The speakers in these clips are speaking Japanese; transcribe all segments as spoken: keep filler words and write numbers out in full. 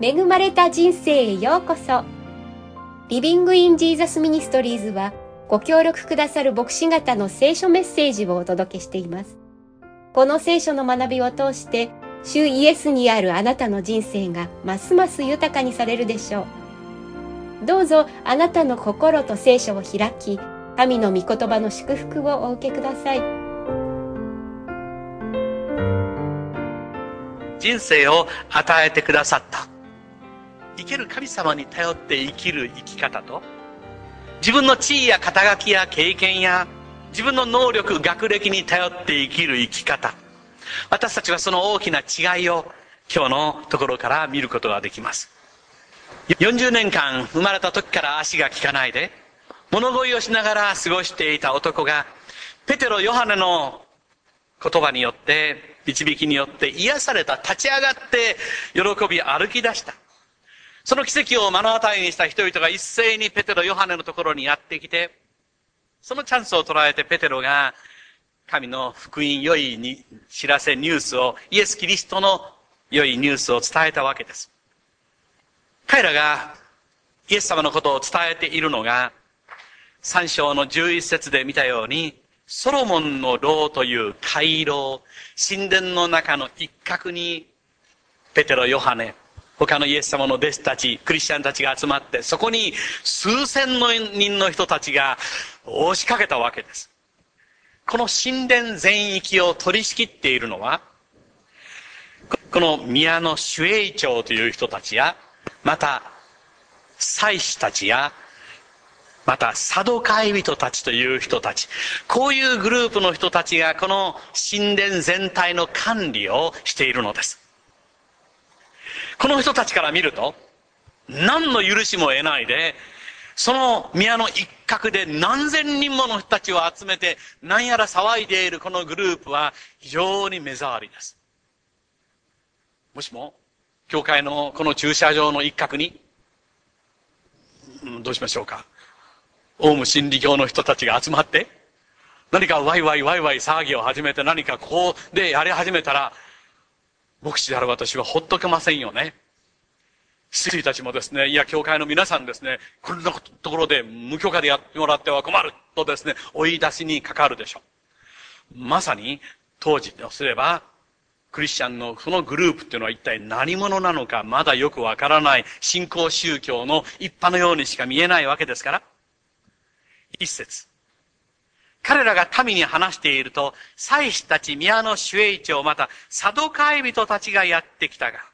恵まれた人生へようこそ。リビングインジーザスミニストリーズはご協力くださる牧師方の聖書メッセージをお届けしています。この聖書の学びを通して主イエスにあるあなたの人生がますます豊かにされるでしょう。どうぞあなたの心と聖書を開き、神の御言葉の祝福をお受けください。 人生を与えてくださった生ける神様に頼って生きる生き方と、自分の地位や肩書きや経験や自分の能力学歴に頼って生きる生き方、私たちはその大きな違いを今日のところから見ることができます。よんじゅうねんかん生まれた時から足が利かないで物乞いをしながら過ごしていた男が、ペテロ・ヨハネの言葉によって導きによって癒された、立ち上がって喜び歩き出した。その奇跡を目の当たりにした人々が一斉にペテロ・ヨハネのところにやってきて、そのチャンスを捉えてペテロが神の福音、良いに知らせニュースを、イエス・キリストの良いニュースを伝えたわけです。彼らがイエス様のことを伝えているのが、さん章のじゅういち節で見たように、ソロモンの牢という回廊、神殿の中の一角にペテロ、ヨハネ、他のイエス様の弟子たち、クリスチャンたちが集まって、そこに数千の人の人たちが押しかけたわけです。この神殿全域を取り仕切っているのは、この宮の守衛長という人たちや、また祭司たちや、またサドカイ人たちという人たち、こういうグループの人たちがこの神殿全体の管理をしているのです。この人たちから見ると、何の許しも得ないで、その宮の一角で何千人もの人たちを集めて何やら騒いでいるこのグループは非常に目障りです。もしも教会のこの駐車場の一角に、どうしましょうか、オウム真理教の人たちが集まって何かワイワイワイワイ騒ぎを始めて、何かこうでやり始めたら、牧師である私はほっとけませんよね。執事たちもですね、いや教会の皆さんですね、こんなところで無許可でやってもらっては困るとですね、追い出しにかかるでしょう。まさに当時とすれば、クリスチャンのそのグループっていうのは一体何者なのかまだよくわからない新興宗教の一派のようにしか見えないわけですから、一節、彼らが民に話していると、祭司たち、宮の守衛長、またサドカイ人たちがやってきたが、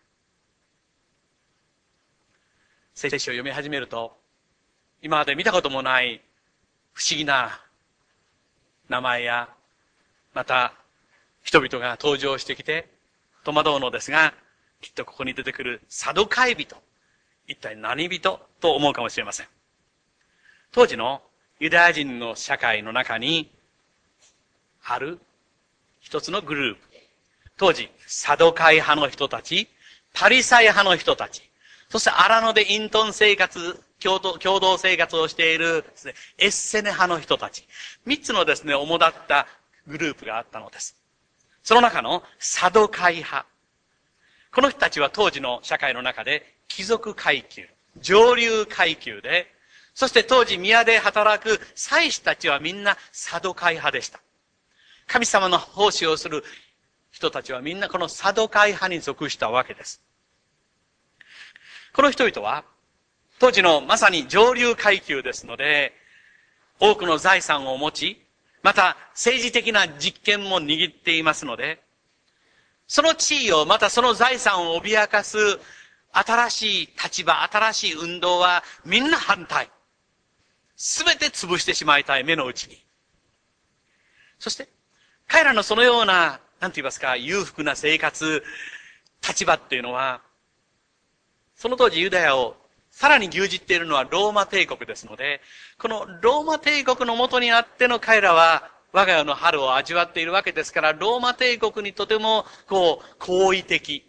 聖書を読み始めると、今まで見たこともない不思議な名前や、また人々が登場してきて戸惑うのですが、きっとここに出てくるサドカイ人、一体何人と思うかもしれません。当時のユダヤ人の社会の中にある一つのグループ。当時、サドカイ派の人たち、パリサイ派の人たち、そして荒野で隠遁生活、共同、共同生活をしているですね、エッセネ派の人たち。三つのですね、主だったグループがあったのです。その中のサドカイ派。この人たちは当時の社会の中で貴族階級、上流階級で、そして当時宮で働く祭司たちはみんなサドカイ派でした。神様の奉仕をする人たちはみんなこのサドカイ派に属したわけです。この人々は当時のまさに上流階級ですので、多くの財産を持ち、また政治的な実権も握っていますので、その地位をまたその財産を脅かす新しい立場、新しい運動はみんな反対。すべて潰してしまいたい、目の内に。そして、彼らのそのような、なんて言いますか、裕福な生活、立場っていうのは、その当時ユダヤをさらに牛耳っているのはローマ帝国ですので、このローマ帝国の下にあっての彼らは、我が世の春を味わっているわけですから、ローマ帝国にとても、こう、好意的。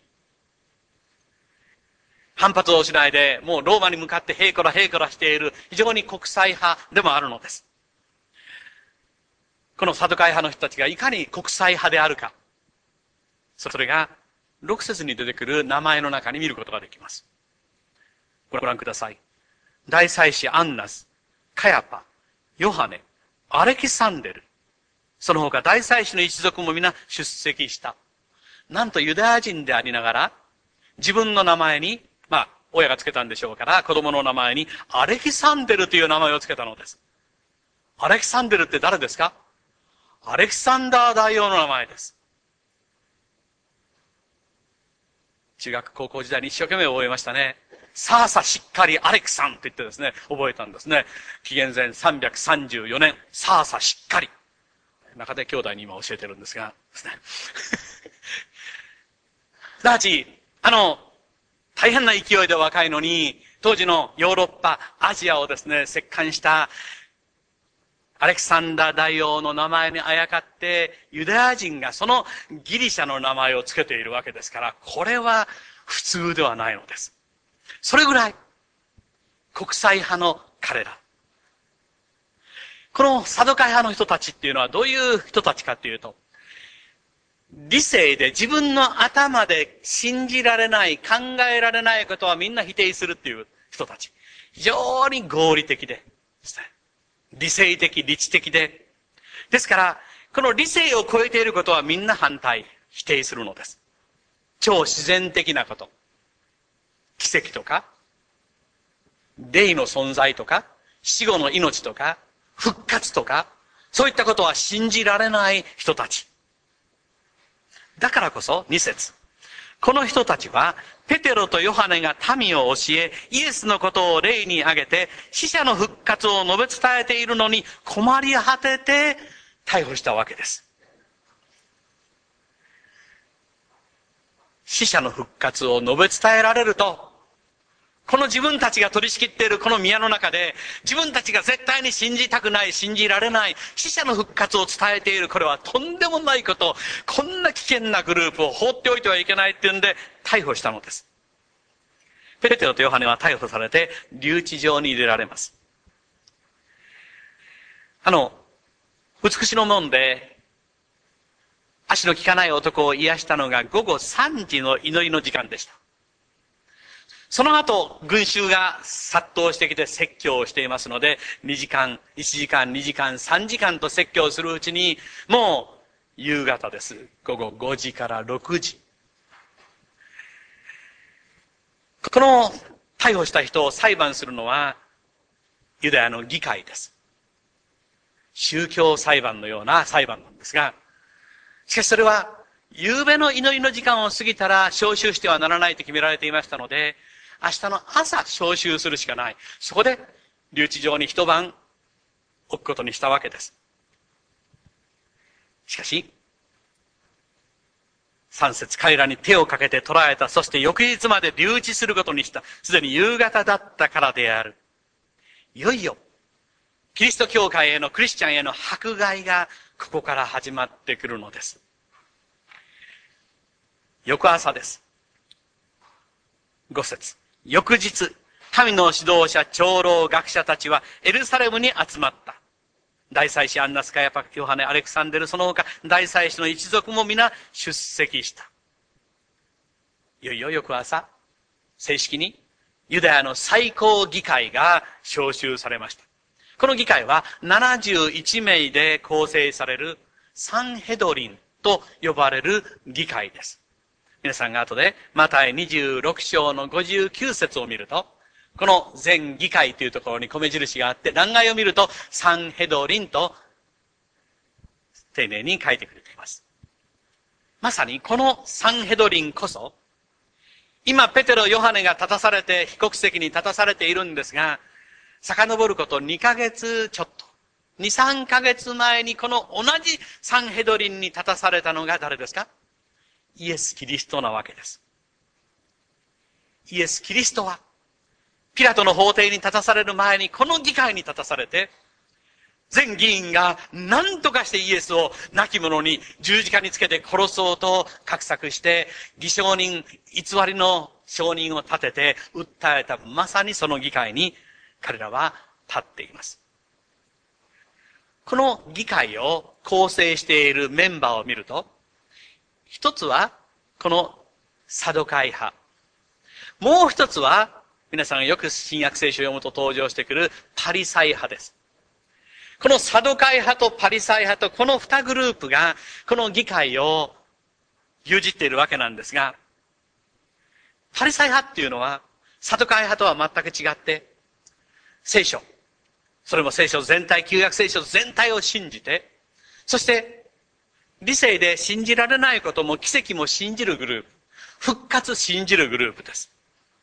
反発をしないで、もうローマに向かってへいこらへいこらしている、非常に国際派でもあるのです。このサドカイ派の人たちがいかに国際派であるか。それが、ろく節に出てくる名前の中に見ることができます。 ご覧ください。大祭司アンナス、カヤパ、ヨハネ、アレキサンデル、その他大祭司の一族も皆出席した。なんとユダヤ人でありながら、自分の名前に、まあ、親がつけたんでしょうから、子供の名前にアレキサンデルという名前をつけたのです。アレキサンデルって誰ですか？アレキサンダー大王の名前です。中学高校時代に一生懸命覚えましたね。さあさしっかりアレクサンと言ってですね、覚えたんですね。紀元前さんびゃくさんじゅうよねん、さあさしっかり。中で兄弟に今教えてるんですが、ですね。すなわち、あの、大変な勢いで若いのに、当時のヨーロッパ、アジアをですね、席巻したアレクサンダー大王の名前にあやかって、ユダヤ人がそのギリシャの名前をつけているわけですから、これは普通ではないのです。それぐらい、国際派の彼ら。このサドカイ派の人たちっていうのはどういう人たちかっていうと、理性で自分の頭で信じられない、考えられないことはみんな否定するっていう人たち。非常に合理的でですね。理性的、理知的で。ですから、この理性を超えていることはみんな反対、否定するのです。超自然的なこと。奇跡とか、霊の存在とか、死後の命とか、復活とか、そういったことは信じられない人たち。だからこそ、二節。この人たちは、ペテロとヨハネが民を教え、イエスのことを例に挙げて、死者の復活を述べ伝えているのに困り果てて逮捕したわけです。死者の復活を述べ伝えられると、この自分たちが取り仕切っているこの宮の中で、自分たちが絶対に信じたくない、信じられない、死者の復活を伝えている、これはとんでもないこと、こんな危険なグループを放っておいてはいけないっていうんで、逮捕したのです。ペテロとヨハネは逮捕されて、留置場に入れられます。あの、美しの門で、足の利かない男を癒したのが午後さんじの祈りの時間でした。その後、群衆が殺到してきて説教をしていますので、にじかん、いちじかん、にじかん、さんじかんと説教するうちに、もう夕方です。午後ごじからろくじ。この逮捕した人を裁判するのは、ユダヤの議会です。宗教裁判のような裁判なんですが、しかしそれは、夕べの祈りの時間を過ぎたら召集してはならないと決められていましたので、明日の朝召集するしかない。そこで留置場に一晩置くことにしたわけです。しかし、三節、彼らに手をかけて捕らえた。そして翌日まで留置することにした。すでに夕方だったからである。いよいよ、キリスト教会へのクリスチャンへの迫害がここから始まってくるのです。翌朝です。五節。翌日、民の指導者、長老、学者たちはエルサレムに集まった。大祭司アンナス、カヤパ、ヨハネ、アレクサンデル、その他、大祭司の一族も皆出席した。いよいよ翌朝、正式にユダヤの最高議会が招集されました。この議会はななじゅういちめいで構成されるサンヘドリンと呼ばれる議会です。皆さんが後でマタイにじゅうろく章のごじゅうきゅう節を見ると、この全議会というところに米印があって、欄外を見るとサンヘドリンと丁寧に書いてくれています。まさにこのサンヘドリンこそ、今ペテロ、ヨハネが立たされて、被告席に立たされているんですが、遡ることにかげつちょっと、に、さんかげつまえにこの同じサンヘドリンに立たされたのが誰ですか？イエス・キリストなわけです。イエス・キリストは、ピラトの法廷に立たされる前に、この議会に立たされて、全議員が何とかしてイエスを亡き者に十字架につけて殺そうと画策して、偽証人、偽りの証人を立てて訴えた、まさにその議会に彼らは立っています。この議会を構成しているメンバーを見ると、一つはこのサドカイ派。もう一つは皆さんがよく新約聖書を読むと登場してくるパリサイ派です。このサドカイ派とパリサイ派とこの二グループがこの議会を牛耳っているわけなんですが、パリサイ派っていうのはサドカイ派とは全く違って、聖書、それも聖書全体、旧約聖書全体を信じて、そして理性で信じられないことも奇跡も信じるグループ、復活信じるグループです。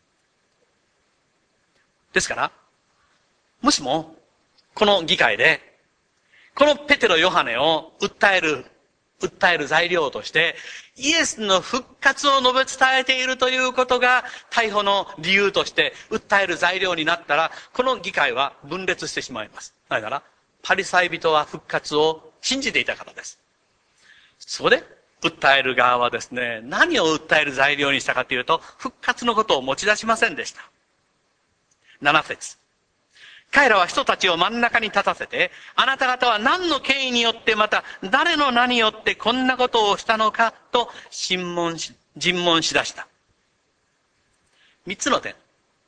ですから、もしも、この議会で、このペテロ・ヨハネを訴える、訴える材料として、イエスの復活を述べ伝えているということが、逮捕の理由として訴える材料になったら、この議会は分裂してしまいます。だから、パリサイ人は復活を信じていたからです。そこで、訴える側はですね、何を訴える材料にしたかというと、復活のことを持ち出しませんでした。七節。彼らは人たちを真ん中に立たせて、あなた方は何の権威によってまた誰の名によってこんなことをしたのかと審問し、尋問しだした。三つの点。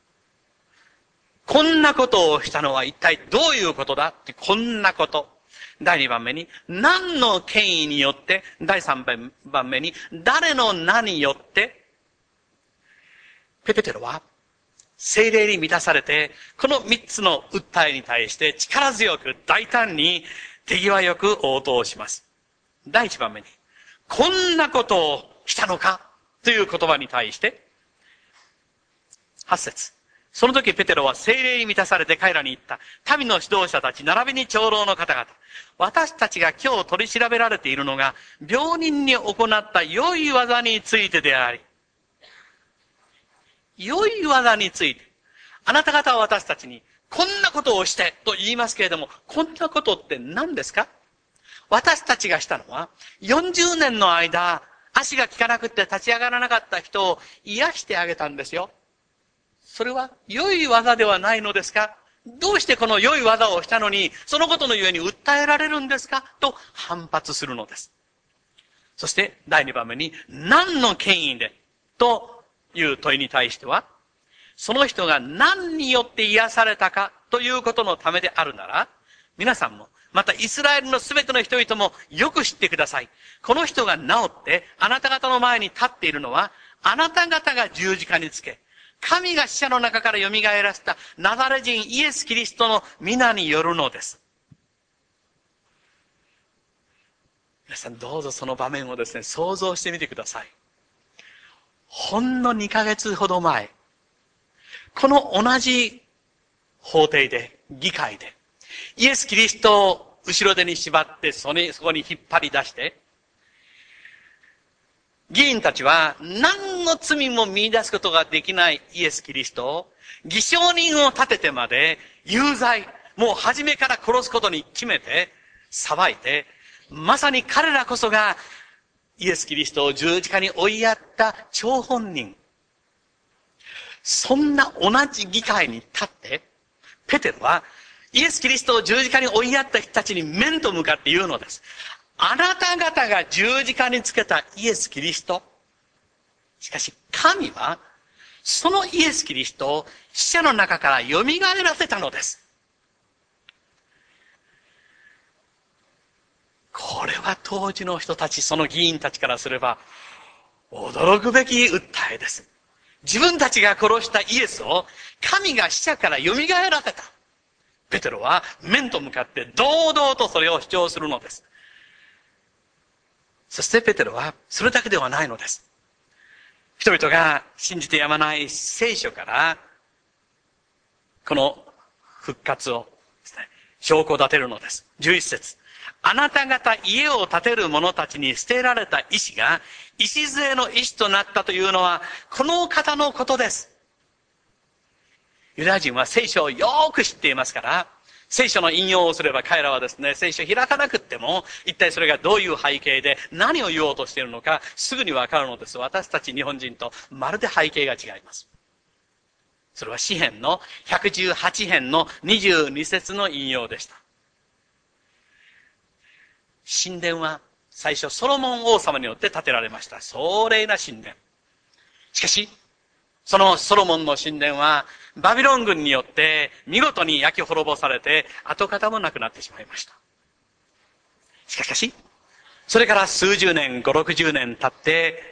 こんなことをしたのは一体どういうことだって、こんなこと。第二番目に、何の権威によって、第三番目に、誰の名によって、ペテロは、聖霊に満たされて、この三つの訴えに対して力強く大胆に手際よく応答します。第一番目に、こんなことをしたのかという言葉に対して、八節。その時ペテロは聖霊に満たされて彼らに言った。民の指導者たち、並びに長老の方々。私たちが今日取り調べられているのが、病人に行った良い技についてであり、良い技について、あなた方は私たちに、こんなことをしてと言いますけれども、こんなことって何ですか？私たちがしたのは、よんじゅうねんの間、足が効かなくて立ち上がらなかった人を癒してあげたんですよ。それは良い技ではないのですか？どうしてこの良い技をしたのに、そのことのゆえに訴えられるんですか？と反発するのです。そして第二番目に、何の権威でという問いに対しては、その人が何によって癒されたかということのためであるなら、皆さんも、またイスラエルのすべての人々もよく知ってください。この人が治ってあなた方の前に立っているのは、あなた方が十字架につけ、神が死者の中から蘇らせたナザレ人イエス・キリストの皆によるのです。皆さんどうぞその場面をですね、想像してみてください。ほんのにかげつほど前、この同じ法廷で、議会で、イエス・キリストを後ろ手に縛って、そこに、そこに引っ張り出して、議員たちは何の罪も見出すことができないイエス・キリストを、偽証人を立ててまで有罪、もう初めから殺すことに決めて、裁いて、まさに彼らこそが、イエス・キリストを十字架に追いやった張本人。そんな同じ議会に立って、ペテロはイエス・キリストを十字架に追いやった人たちに面と向かって言うのです。あなた方が十字架につけたイエス・キリスト。しかし神は、そのイエス・キリストを死者の中から蘇らせたのです。これは当時の人たち、その議員たちからすれば、驚くべき訴えです。自分たちが殺したイエスを神が死者から蘇らせた。ペテロは面と向かって堂々とそれを主張するのです。そしてペテロはそれだけではないのです。人々が信じてやまない聖書から、この復活をですね、証拠を立てるのです。じゅういち節。あなた方家を建てる者たちに捨てられた石が、礎の石となったというのは、この方のことです。ユダヤ人は聖書をよーく知っていますから、聖書の引用をすれば彼らはですね、聖書を開かなくっても、一体それがどういう背景で何を言おうとしているのか、すぐにわかるのです。私たち日本人とまるで背景が違います。それは詩編のひゃくじゅうはち編のにじゅうに節の引用でした。神殿は最初ソロモン王様によって建てられました。壮麗な神殿。しかし、そのソロモンの神殿はバビロン軍によって見事に焼き滅ぼされて跡形もなくなってしまいました。しかし、それから数十年、五、六十年経って、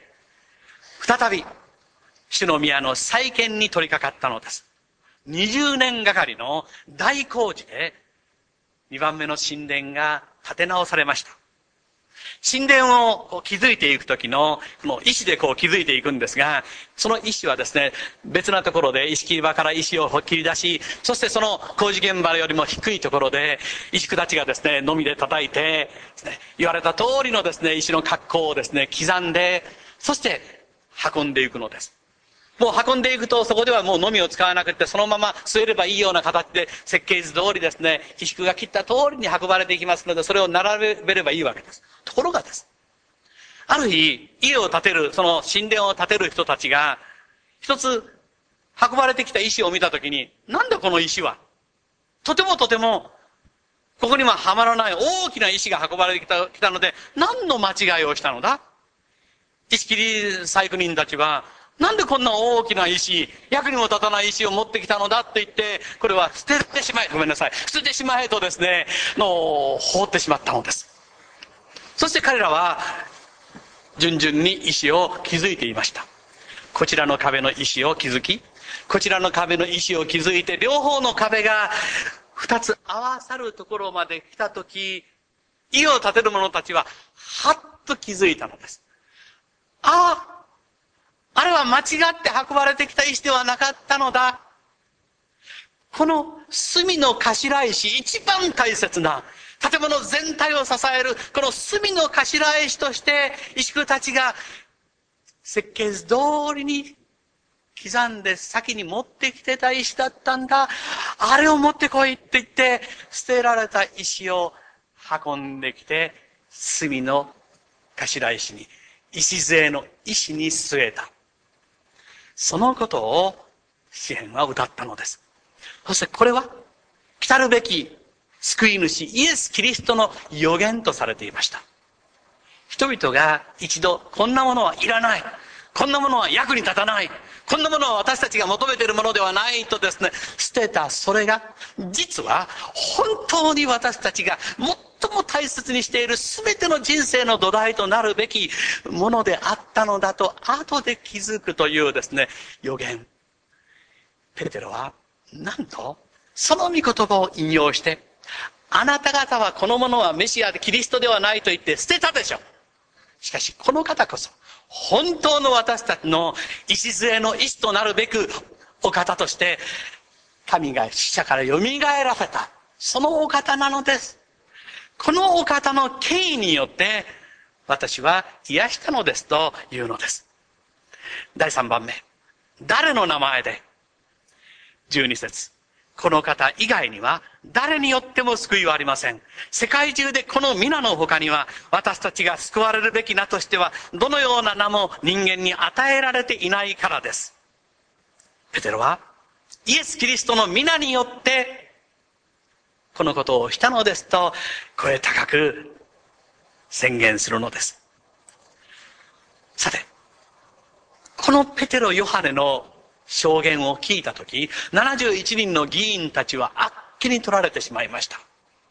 再び、主の宮の再建に取り掛かったのです。二十年がかりの大工事で、二番目の神殿が建て直されました。神殿をこう築いていくときの、この石でこう築いていくんですが、その石はですね、別なところで石切り場から石を切り出し、そしてその工事現場よりも低いところで、石工たちがですね、のみで叩いて、ですね、言われた通りのですね、石の格好をですね、刻んで、そして運んでいくのです。もう運んでいくと、そこではもうのみを使わなくて、そのまま据えればいいような形で、設計図通りですね、石工が切った通りに運ばれていきますので、それを並べればいいわけです。ところがです。ある日、家を建てる、その神殿を建てる人たちが、一つ、運ばれてきた石を見たときに、なんだこの石は、とてもとても、ここにははまらない大きな石が運ばれてきた、きたので、何の間違いをしたのだ？石切り細工人たちは、なんでこんな大きな石、役にも立たない石を持ってきたのだって言って、これは捨ててしまえ、ごめんなさい、捨ててしまえとですね、の、放ってしまったのです。そして彼らは、順々に石を築いていました。こちらの壁の石を築き、こちらの壁の石を築いて、両方の壁が二つ合わさるところまで来たとき、家を建てる者たちは、はっと気づいたのです。ああ、あれは間違って運ばれてきた石ではなかったのだ。この隅の頭石、一番大切な、建物全体を支える、この隅の頭石として、石工たちが設計図通りに刻んで先に持ってきてた石だったんだ。あれを持ってこいって言って、捨てられた石を運んできて、隅の頭石に、礎の石に据えた。そのことを詩篇は歌ったのです。そしてこれは来たるべき救い主イエス・キリストの予言とされていました。人々が一度こんなものはいらない、こんなものは役に立たない、こんなものは私たちが求めているものではないとですね、捨てたそれが実は本当に私たちが最も大切にしている全ての人生の土台となるべきものであったのだと後で気づくというですね、予言。ペテロはなんとその御言葉を引用して、あなた方はこのものはメシアでキリストではないと言って捨てたでしょ。しかしこの方こそ本当の私たちの礎の石となるべくお方として神が死者から蘇らせたそのお方なのです。このお方の権威によって私は癒したのですというのです。だいさんばんめ、誰の名前で？じゅうに節、この方以外には誰によっても救いはありません。世界中でこの皆の他には私たちが救われるべき名としてはどのような名も人間に与えられていないからです。ペテロはイエス・キリストの皆によってこのことをしたのですと声高く宣言するのです。さて、このペテロ・ヨハネの証言を聞いたとき、ななじゅういちにんの議員たちはあっけに取られてしまいました。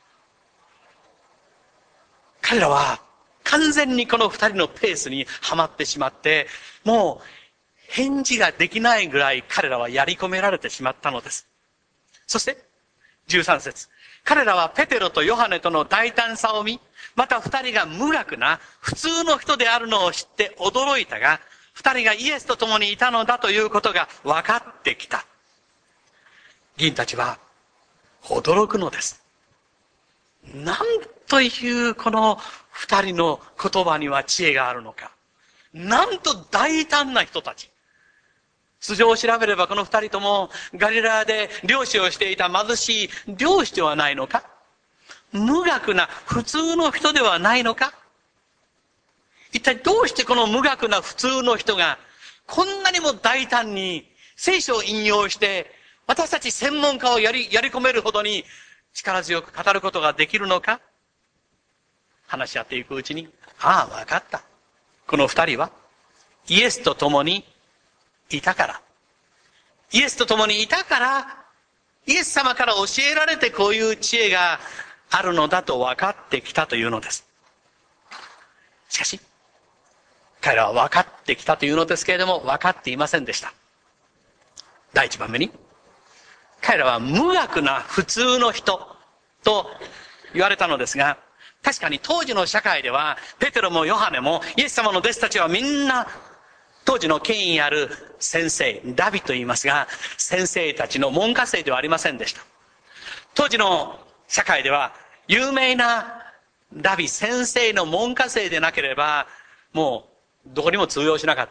彼らは完全にこの二人のペースにはまってしまって、もう返事ができないぐらい彼らはやり込められてしまったのです。そしてじゅうさん節、彼らはペテロとヨハネとの大胆さを見、また二人が無学な普通の人であるのを知って驚いたが、二人がイエスと共にいたのだということが分かってきた。議員たちは驚くのです。なんというこの二人の言葉には知恵があるのか。なんと大胆な人たち。素性を調べればこの二人ともガリラヤで漁師をしていた貧しい漁師ではないのか。無学な普通の人ではないのか。一体どうしてこの無学な普通の人がこんなにも大胆に聖書を引用して私たち専門家をやり、やり込めるほどに力強く語ることができるのか。話し合っていくうちに、ああ、わかった。この二人はイエスと共にいたから。 イエスと共にいたから、イエス様から教えられてこういう知恵があるのだと分かってきたというのです。しかし、彼らは分かってきたというのですけれども、分かっていませんでした。第一番目に、彼らは無学な普通の人と言われたのですが、確かに当時の社会では、ペテロもヨハネもイエス様の弟子たちはみんな、当時の権威ある先生、ラビと言いますが、先生たちの門下生ではありませんでした。当時の社会では、有名なラビ、先生の門下生でなければ、もうどこにも通用しなかった。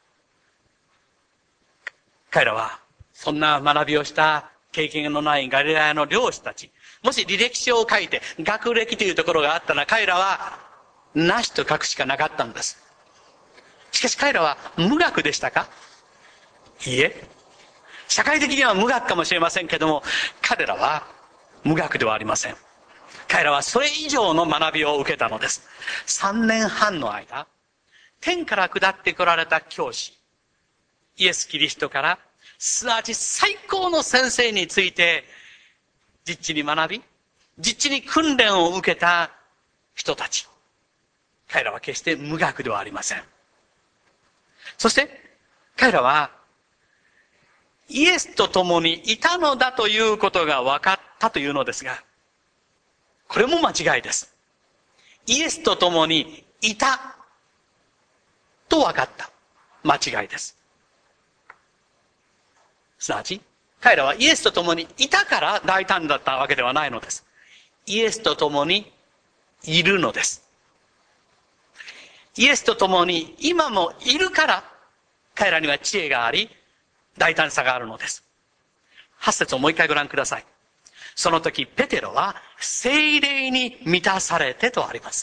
彼らは、そんな学びをした経験のないガリラヤの漁師たち、もし履歴書を書いて学歴というところがあったら、彼らはなしと書くしかなかったんです。しかし彼らは無学でしたか？いいえ。社会的には無学かもしれませんけども、彼らは無学ではありません。彼らはそれ以上の学びを受けたのです。三年半の間、天から下って来られた教師、イエス・キリストから、すなわち最高の先生について、実地に学び、実地に訓練を受けた人たち。彼らは決して無学ではありません。そして、彼らは、イエスと共にいたのだということが分かったというのですが、これも間違いです。イエスと共にいたと分かった。間違いです。すなわち、彼らはイエスと共にいたから大胆だったわけではないのです。イエスと共にいるのです。イエスと共に今もいるから、彼らには知恵があり、大胆さがあるのです。はち節をもう一回ご覧ください。その時、ペテロは聖霊に満たされてとあります。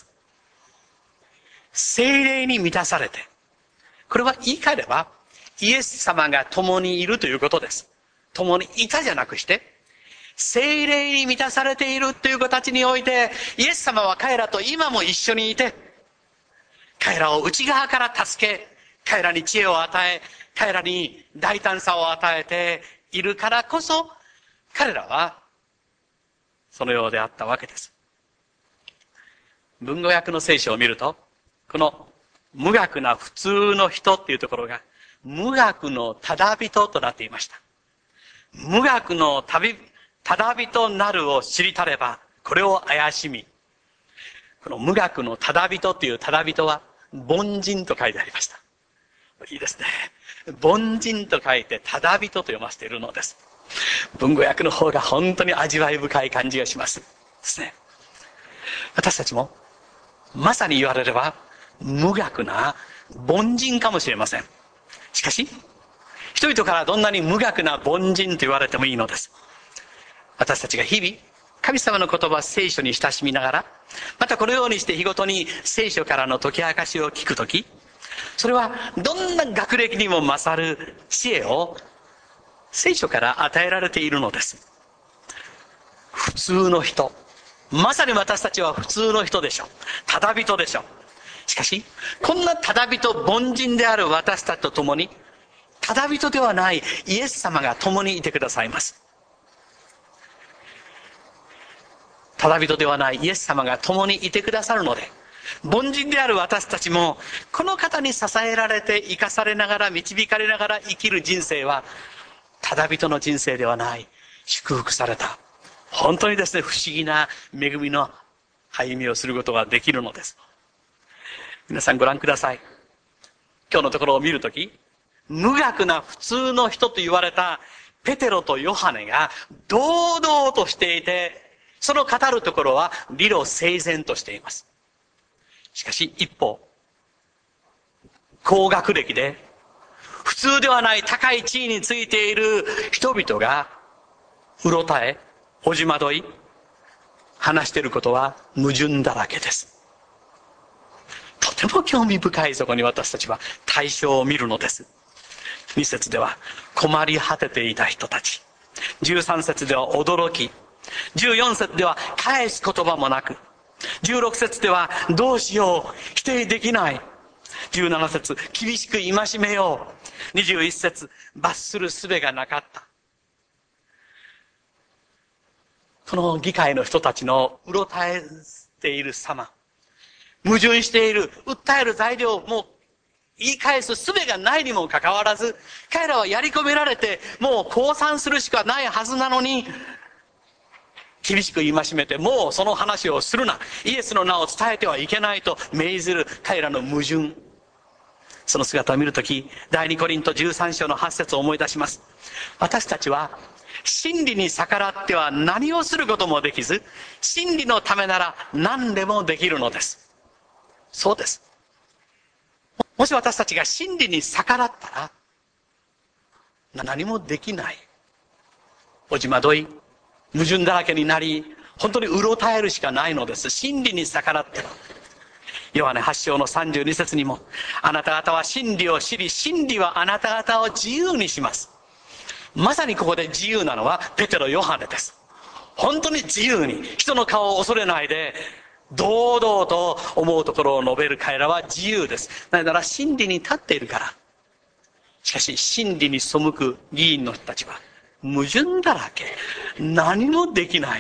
聖霊に満たされて。これは言い換えれば、イエス様が共にいるということです。共にいたじゃなくして、聖霊に満たされているという形において、イエス様は彼らと今も一緒にいて、彼らを内側から助け、彼らに知恵を与え、彼らに大胆さを与えているからこそ、彼らはそのようであったわけです。文語訳の聖書を見ると、この無学な普通の人っていうところが、無学のただ人となっていました。無学の旅、ただ人なるを知りたれば、これを怪しみ。この無学のただ人というただ人は、凡人と書いてありました。いいですね。凡人と書いて、ただ人と読ませているのです。文語訳の方が本当に味わい深い感じがします。ですね。私たちも、まさに言われれば、無学な凡人かもしれません。しかし、人々からどんなに無学な凡人と言われてもいいのです。私たちが日々、神様の言葉、聖書に親しみながら、またこのようにして日ごとに聖書からの解き明かしを聞くとき、それはどんな学歴にも勝る知恵を聖書から与えられているのです。普通の人。まさに私たちは普通の人でしょう。ただ人でしょう。しかし、こんなただ人、凡人である私たちと共に、ただ人ではないイエス様が共にいてくださいます。ただ人ではないイエス様が共にいてくださるので、凡人である私たちも、この方に支えられて生かされながら、導かれながら生きる人生は、ただ人の人生ではない、祝福された。本当にですね、不思議な恵みの歩みをすることができるのです。皆さんご覧ください。今日のところを見るとき、無学な普通の人と言われたペテロとヨハネが堂々としていて、その語るところは理路整然としています。しかし一方、高学歴で普通ではない高い地位についている人々がうろたえ、おじまどい、話していることは矛盾だらけです。とても興味深いそこに私たちは対象を見るのです。に節では困り果てていた人たち。じゅうさん節では驚き。じゅうよん節では返す言葉もなく。じゅうろく節ではどうしよう、否定できない。 じゅうなな節、厳しく戒めよう。にじゅういち節、罰する術がなかった。この議会の人たちのうろたえている様、矛盾している、訴える材料をもう言い返す術がないにもかかわらず、彼らはやり込められて、もう降参するしかないはずなのに、厳しく戒めて、もうその話をするな。イエスの名を伝えてはいけないと命ずる彼らの矛盾。その姿を見るとき、第二コリントじゅうさん章のはち節を思い出します。私たちは、真理に逆らっては何をすることもできず、真理のためなら何でもできるのです。そうです。もし私たちが真理に逆らったら、何もできない。おじまどい、矛盾だらけになり、本当にうろたえるしかないのです。真理に逆らっては。ヨハネはち章のさんじゅうに節にも、あなた方は真理を知り、真理はあなた方を自由にします。まさにここで自由なのはペテロ・ヨハネです。本当に自由に、人の顔を恐れないで、堂々と思うところを述べる彼らは自由です。なぜなら真理に立っているから。しかし真理に背く議員の人たちは矛盾だらけ。何もできない。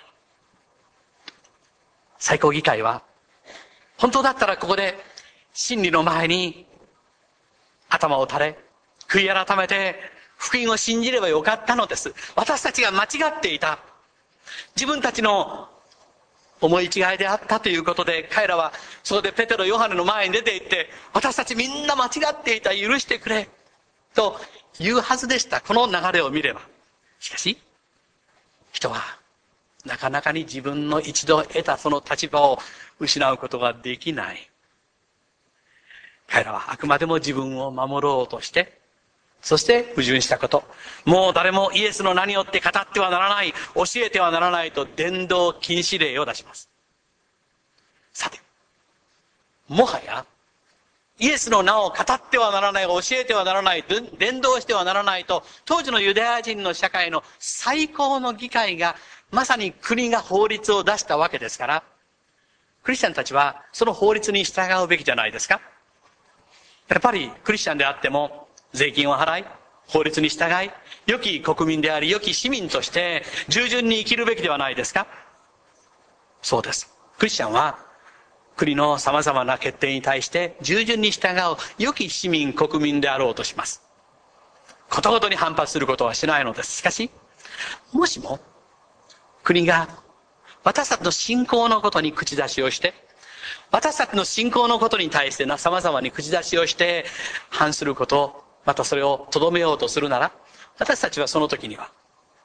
最高議会は、本当だったらここで真理の前に頭を垂れ、悔い改めて福音を信じればよかったのです。私たちが間違っていた。自分たちの思い違いであったということで、彼らはそこでペテロ・ヨハネの前に出て行って、私たちみんな間違っていた、許してくれと言うはずでした。この流れを見れば。しかし人はなかなかに自分の一度得たその立場を失うことができない。彼らはあくまでも自分を守ろうとして、そして矛盾したこと。もう誰もイエスの名によって語ってはならない、教えてはならないと伝道禁止令を出します。さて、もはやイエスの名を語ってはならない、教えてはならない、伝道してはならないと、当時のユダヤ人の社会の最高の議会が、まさに国が法律を出したわけですから、クリスチャンたちはその法律に従うべきじゃないですか。やっぱりクリスチャンであっても、税金を払い、法律に従い、良き国民であり、良き市民として従順に生きるべきではないですか。そうです。クリスチャンは国の様々な決定に対して従順に従う良き市民、国民であろうとします。ことごとに反発することはしないのです。しかし、もしも国が私たちの信仰のことに口出しをして、私たちの信仰のことに対して様々に口出しをして反することを、またそれをとどめようとするなら、私たちはその時には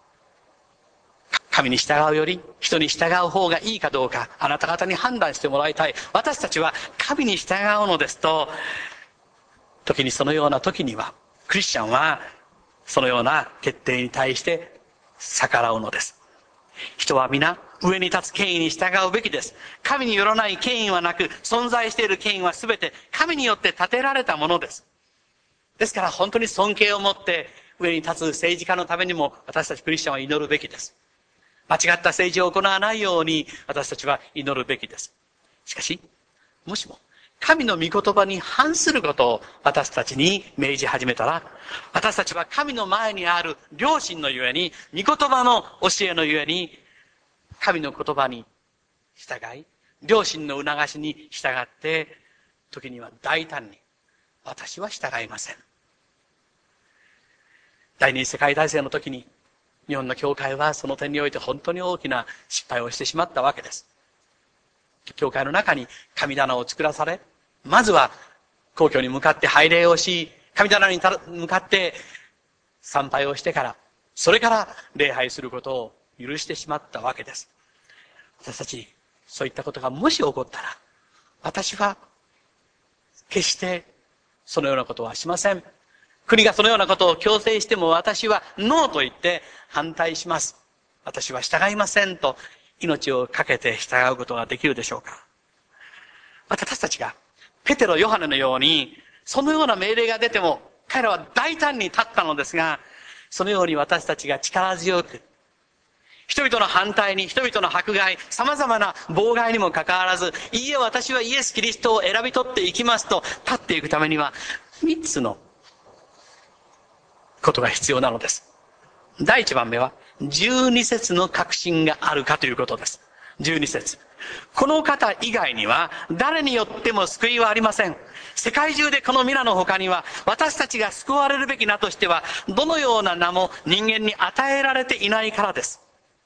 神に従うより人に従う方がいいかどうか、あなた方に判断してもらいたい。私たちは神に従うのですと、時にそのような時にはクリスチャンはそのような決定に対して逆らうのです。人は皆上に立つ権威に従うべきです。神によらない権威はなく、存在している権威はすべて神によって立てられたものです。ですから本当に尊敬を持って上に立つ政治家のためにも私たちクリスチャンは祈るべきです。間違った政治を行わないように私たちは祈るべきです。しかし、もしも神の御言葉に反することを私たちに命じ始めたら、私たちは神の前にある良心のゆえに、御言葉の教えのゆえに、神の言葉に従い、良心の促しに従って、時には大胆に、私は従いません。第二次世界大戦の時に、日本の教会はその点において本当に大きな失敗をしてしまったわけです。教会の中に神棚を作らされ、まずは皇居に向かって拝礼をし、神棚に向かって参拝をしてから、それから礼拝することを許してしまったわけです。私たち、そういったことがもし起こったら、私は決してそのようなことはしません。国がそのようなことを強制しても私はノーと言って反対します。私は従いませんと命を懸けて従うことができるでしょうか。私たちがペテロ・ヨハネのようにそのような命令が出ても彼らは大胆に立ったのですが、そのように私たちが力強く人々の反対に、人々の迫害、様々な妨害にもかかわらず、いいえ、私はイエス・キリストを選び取っていきますと立っていくためには、三つのことが必要なのです。第一番目は、十二節の確信があるかということです。十二節。この方以外には、誰によっても救いはありません。世界中でこの皆の他には、私たちが救われるべき名としては、どのような名も人間に与えられていないからです。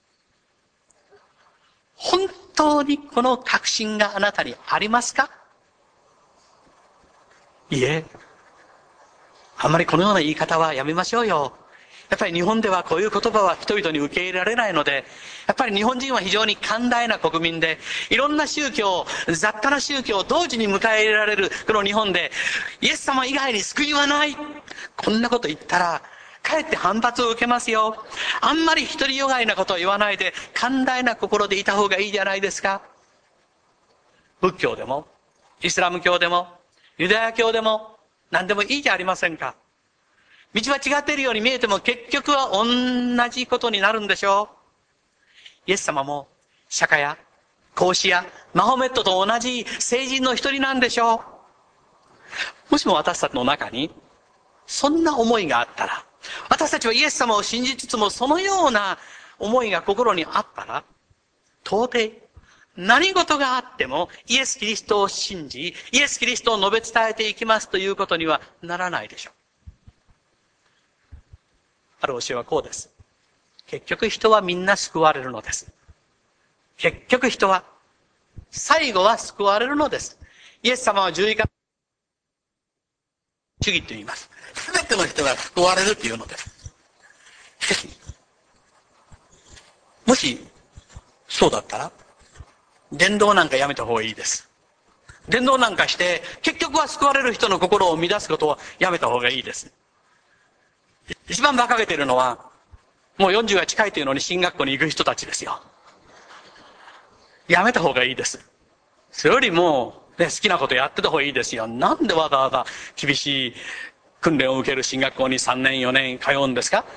本当にこの確信があなたにありますか？いえ。あんまりこのような言い方はやめましょうよ。やっぱり日本ではこういう言葉は人々に受け入れられないので、やっぱり日本人は非常に寛大な国民で、いろんな宗教、雑多な宗教を同時に迎え入れられるこの日本で、イエス様以外に救いはない。こんなこと言ったら、かえって反発を受けますよ。あんまり独りよがいなことを言わないで、寛大な心でいた方がいいじゃないですか。仏教でも、イスラム教でも、ユダヤ教でも、何でもいいじゃありませんか。道は違っているように見えても結局は同じことになるんでしょう。イエス様も釈迦や孔子やマホメットと同じ聖人の一人なんでしょう。もしも私たちの中にそんな思いがあったら、私たちはイエス様を信じつつもそのような思いが心にあったら、到底何事があってもイエス・キリストを信じ、イエス・キリストを述べ伝えていきますということにはならないでしょう。ある教えはこうです。結局人はみんな救われるのです。結局人は、最後は救われるのです。イエス様は十字架主義と言います。すべての人が救われるというのです。しかし、もし、そうだったら、伝道なんかやめた方がいいです。伝道なんかして、結局は救われる人の心を乱すことをやめた方がいいです。一番馬鹿げているのは、もうよんじゅうが近いというのに進学校に行く人たちですよ。やめた方がいいです。それよりも、ね、好きなことやってた方がいいですよ。なんでわざわざ厳しい訓練を受ける進学校にさんねんよねん通うんですか？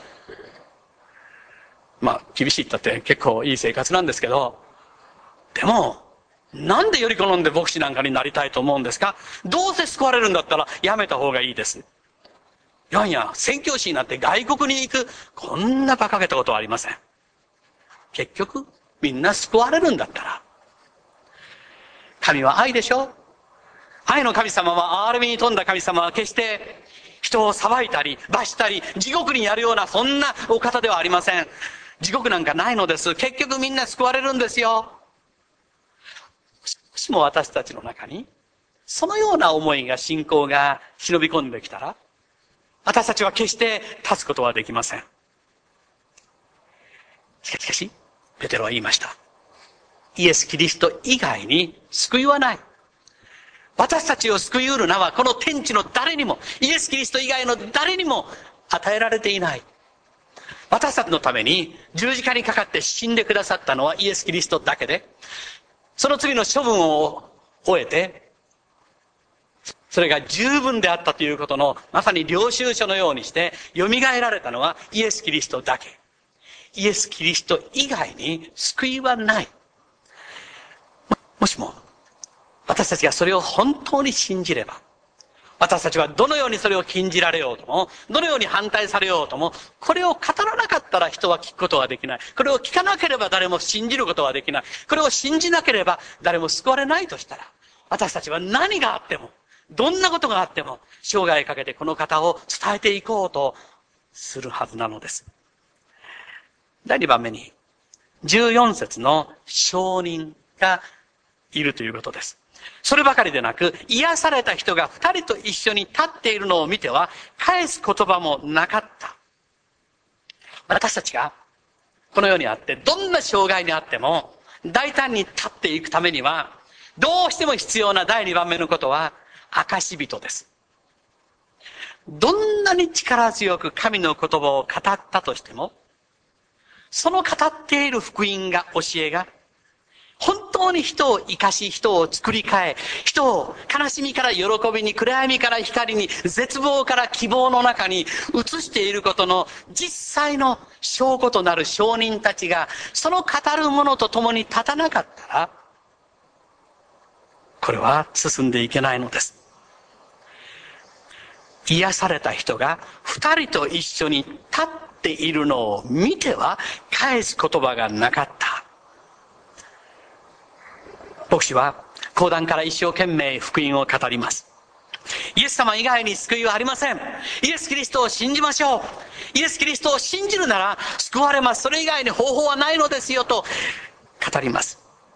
まあ、厳しいったって結構いい生活なんですけど、でも、なんでより好んで牧師なんかになりたいと思うんですか？どうせ救われるんだったらやめた方がいいです。いやいや、宣教師になって外国に行く、こんな馬鹿げたことはありません。結局、みんな救われるんだったら。神は愛でしょ？愛の神様は、憐れみに富んだ神様は決して人を裁いたり、罰したり、地獄にやるようなそんなお方ではありません。地獄なんかないのです。結局みんな救われるんですよ。もしも私たちの中に、そのような思いが、信仰が忍び込んできたら、私たちは決して立つことはできません。しかし、しかしペテロは言いました。イエス・キリスト以外に救いはない。私たちを救い得る名はこの天地の誰にも、イエス・キリスト以外の誰にも与えられていない。私たちのために十字架にかかって死んでくださったのはイエス・キリストだけで、その次の処分を終えて、それが十分であったということの、まさに領収書のようにして、蘇られたのはイエス・キリストだけ。イエス・キリスト以外に救いはない。も、もしも、私たちがそれを本当に信じれば、私たちはどのようにそれを禁じられようとも、どのように反対されようとも、これを語らなかったら人は聞くことはできない。これを聞かなければ誰も信じることはできない。これを信じなければ誰も救われないとしたら、私たちは何があっても、どんなことがあっても生涯かけてこの方を伝えていこうとするはずなのです。だいにばんめにじゅうよん節の証人がいるということです。そればかりでなく、癒された人が二人と一緒に立っているのを見ては返す言葉もなかった。私たちがこの世にあってどんな障害にあっても大胆に立っていくためにはどうしても必要なだいにばんめのことは証人です。どんなに力強く神の言葉を語ったとしても、その語っている福音が、教えが、 本当に人を生かし、人を作り変え、人を悲しみから喜びに、暗闇から光に、絶望から希望の中に移していることの実際の証拠となる証人たちが、その語るものと共に立たなかったら、これは進んでいけないのです。癒された人が二人と一緒に立っているのを見ては返す言葉がなかった。牧師は講談から一生懸命福音を語ります。イエス様以外に救いはありません。イエス・キリストを信じましょう。イエス・キリストを信じるなら救われます。それ以外に方法はないのですよと語ります。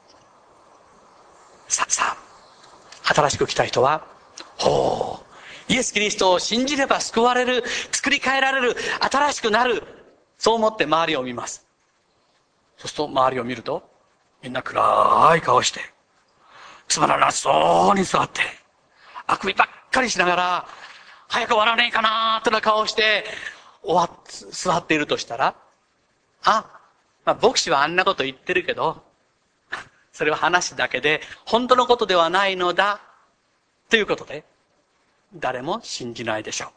さあさあ、新しく来た人は、ほう、イエス・キリストを信じれば救われる、作り変えられる、新しくなる、そう思って周りを見ます。そうすると周りを見ると、みんな暗い顔して、つまらなそうに座って、あくびばっかりしながら、早く終わらねえかなーってな顔をして、終わっ、座っているとしたら、あ、まあ、牧師はあんなこと言ってるけど、それは話だけで、本当のことではないのだ、ということで、誰も信じないでしょう。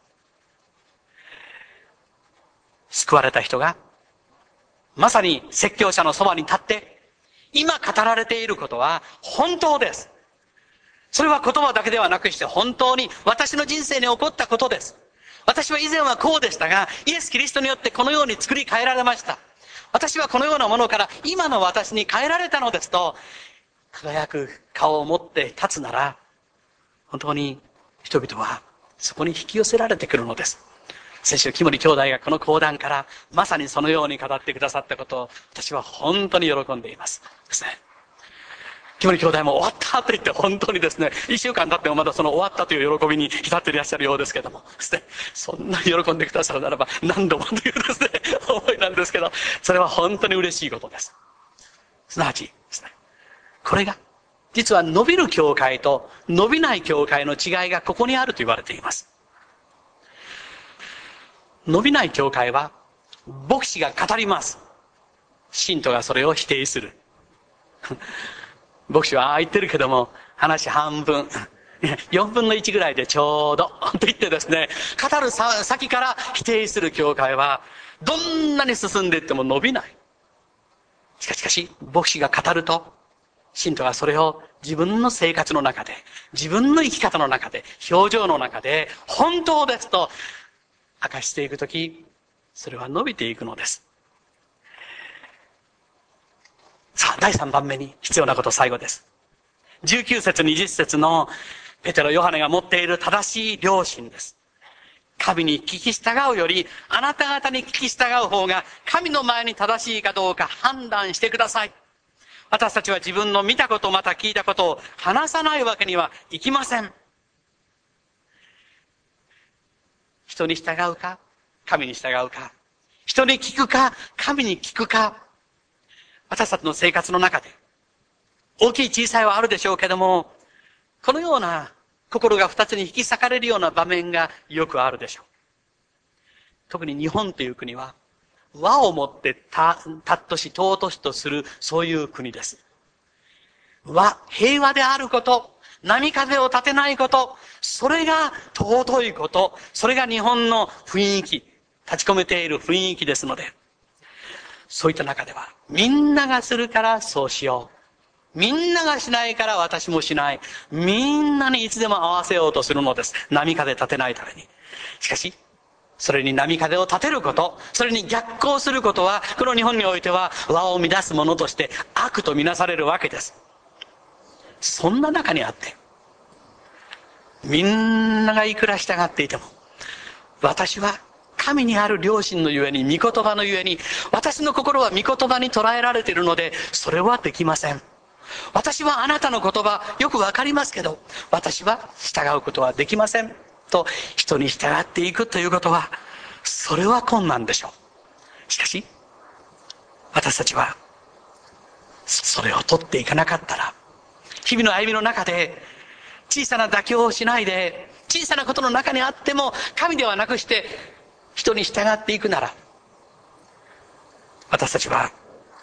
救われた人が、まさに説教者のそばに立って、今語られていることは本当です。それは言葉だけではなくして本当に私の人生に起こったことです。私は以前はこうでしたが、イエス・キリストによってこのように作り変えられました。私はこのようなものから今の私に変えられたのですと、輝く顔を持って立つなら、本当に人々はそこに引き寄せられてくるのです。先週、木森兄弟がこの講談からまさにそのように語ってくださったことを私は本当に喜んでいますですね。木森兄弟も終わったと言って本当にですね、一週間経ってもまだその終わったという喜びに浸っていらっしゃるようですけどもですね、そんなに喜んでくださるならば何度もというですね、思いなんですけど、それは本当に嬉しいことです。すなわちですね、これが実は伸びる教会と伸びない教会の違いがここにあると言われています。伸びない教会は牧師が語ります。信徒がそれを否定する。牧師はああ言ってるけども話半分、よんぶんのいちぐらいでちょうどと言ってですね、語る先から否定する教会はどんなに進んでいっても伸びない。しかししかし牧師が語ると信徒がそれを自分の生活の中で、自分の生き方の中で、表情の中で本当ですと明かしていくとき、それは伸びていくのです。さあ、だいさんばんめに必要なこと、最後です。じゅうきゅう節にじゅっ節のペテロ・ヨハネが持っている正しい良心です。神に聞き従うより、あなた方に聞き従う方が神の前に正しいかどうか判断してください。私たちは自分の見たことまた聞いたことを話さないわけにはいきません。人に従うか、神に従うか、人に聞くか、神に聞くか、私たちの生活の中で、大きい小さいはあるでしょうけども、このような心が二つに引き裂かれるような場面がよくあるでしょう。特に日本という国は、和をもってた、たっとし、尊しとする、そういう国です。和、平和であること、波風を立てないこと、それが尊いこと、それが日本の雰囲気、立ち込めている雰囲気ですので、そういった中では、みんながするからそうしよう。みんながしないから私もしない。みんなにいつでも合わせようとするのです。波風立てないために。しかし、それに波風を立てること、それに逆行することは、この日本においては和を乱すものとして悪とみなされるわけです。そんな中にあって、みんながいくら従っていても、私は神にある良心のゆえに、御言葉のゆえに、私の心は御言葉に捉えられているので、それはできません。私はあなたの言葉、よくわかりますけど、私は従うことはできません。と、人に従っていくということは、それは困難でしょう。しかし、私たちは、それを取っていかなかったら、日々の歩みの中で、小さな妥協をしないで、小さなことの中にあっても、神ではなくして、人に従っていくなら、私たちは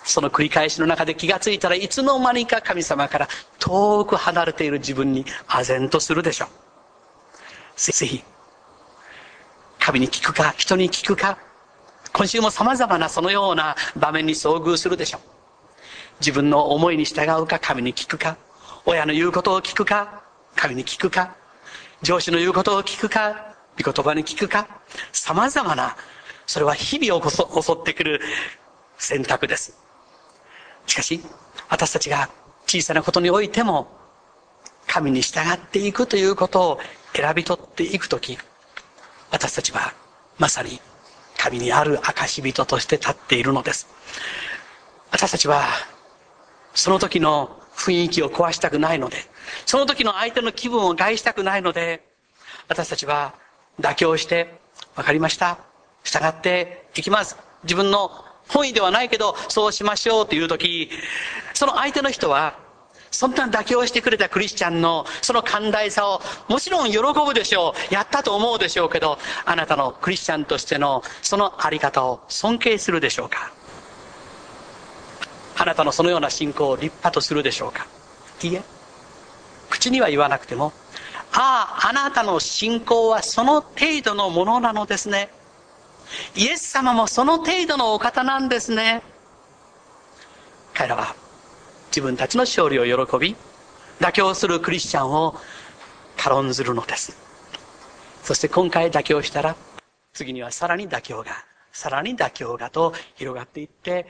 その繰り返しの中で気がついたらいつの間にか神様から遠く離れている自分に唖然とするでしょう。ぜひ、神に聞くか、人に聞くか、今週も様々なそのような場面に遭遇するでしょう。自分の思いに従うか、神に聞くか、親の言うことを聞くか、神に聞くか、上司の言うことを聞くか、御言葉に聞くか、様々な、それは日々を襲ってくる選択です。しかし、私たちが小さなことにおいても、神に従っていくということを選び取っていくとき、私たちはまさに神にある証人として立っているのです。私たちはその時の雰囲気を壊したくないので、その時の相手の気分を害したくないので、私たちは妥協して、わかりました、従っていきます、自分の本意ではないけどそうしましょうという時、その相手の人はそんな妥協してくれたクリスチャンのその寛大さをもちろん喜ぶでしょう。やったと思うでしょうけど、あなたのクリスチャンとしてのそのあり方を尊敬するでしょうか。あなたのそのような信仰を立派とするでしょうか。いいえ、口には言わなくても、ああ、あなたの信仰はその程度のものなのですね。イエス様もその程度のお方なんですね。彼らは自分たちの勝利を喜び、妥協するクリスチャンを軽んずるのです。そして今回妥協したら、次にはさらに妥協が、さらに妥協がと広がっていって、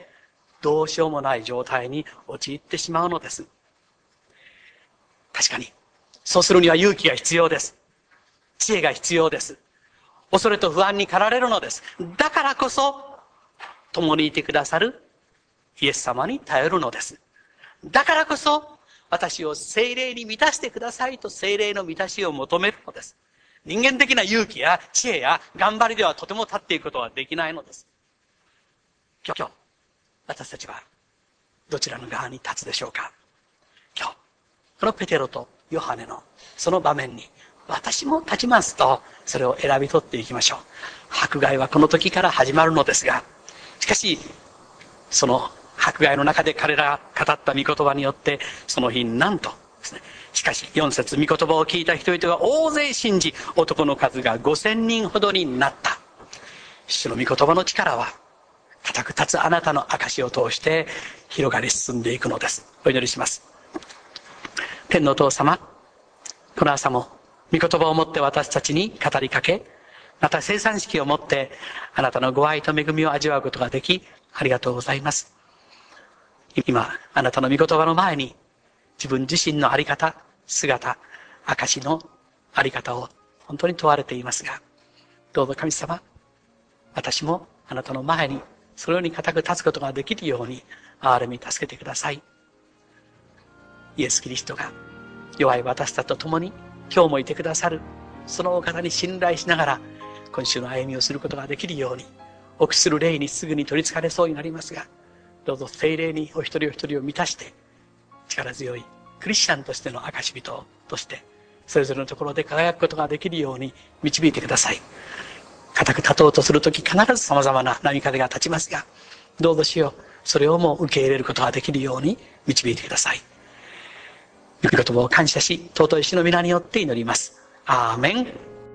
どうしようもない状態に陥ってしまうのです。確かに、そうするには勇気が必要です。知恵が必要です。恐れと不安に駆られるのです。だからこそ、共にいてくださるイエス様に頼るのです。だからこそ、私を聖霊に満たしてくださいと聖霊の満たしを求めるのです。人間的な勇気や知恵や頑張りではとても立っていくことはできないのです。今日、私たちはどちらの側に立つでしょうか。今日、このペテロとヨハネのその場面に、私も立ちますと、それを選び取っていきましょう。迫害はこの時から始まるのですが、しかし、その迫害の中で彼らが語った御言葉によって、その日なんとですね、しかしよん節、御言葉を聞いた人々が大勢信じ、男の数がごせんにんほどになった。主の御言葉の力は、固く立つあなたの証を通して広がり進んでいくのです。お祈りします。天のお父様、この朝も御言葉をもって私たちに語りかけ、また生産式をもってあなたのご愛と恵みを味わうことができ、ありがとうございます。今、あなたの御言葉の前に、自分自身のあり方、姿、証のあり方を本当に問われていますが、どうぞ神様、私もあなたの前にそのように固く立つことができるように、憐れみ助けてください。イエス・キリストが弱い私たちと共に今日もいてくださる、そのお方に信頼しながら今週の歩みをすることができるように、臆する霊にすぐに取り憑かれそうになりますが、どうぞ聖霊にお一人お一人を満たして、力強いクリスチャンとしての証人として、それぞれのところで輝くことができるように導いてください。固く立とうとするとき必ず様々な波風が立ちますが、どうぞ主よ、それをも受け入れることができるように導いてください。御言葉を感謝し、尊い主の皆によって祈ります。アーメン。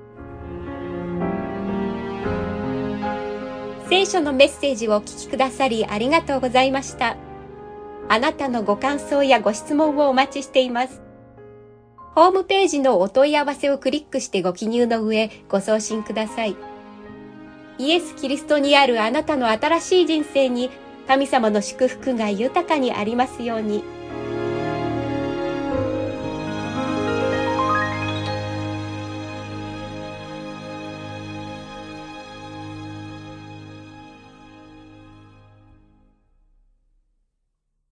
聖書のメッセージをお聞きくださりありがとうございました。あなたのご感想やご質問をお待ちしています。ホームページのお問い合わせをクリックしてご記入の上、ご送信ください。イエス・キリストにあるあなたの新しい人生に、神様の祝福が豊かにありますように。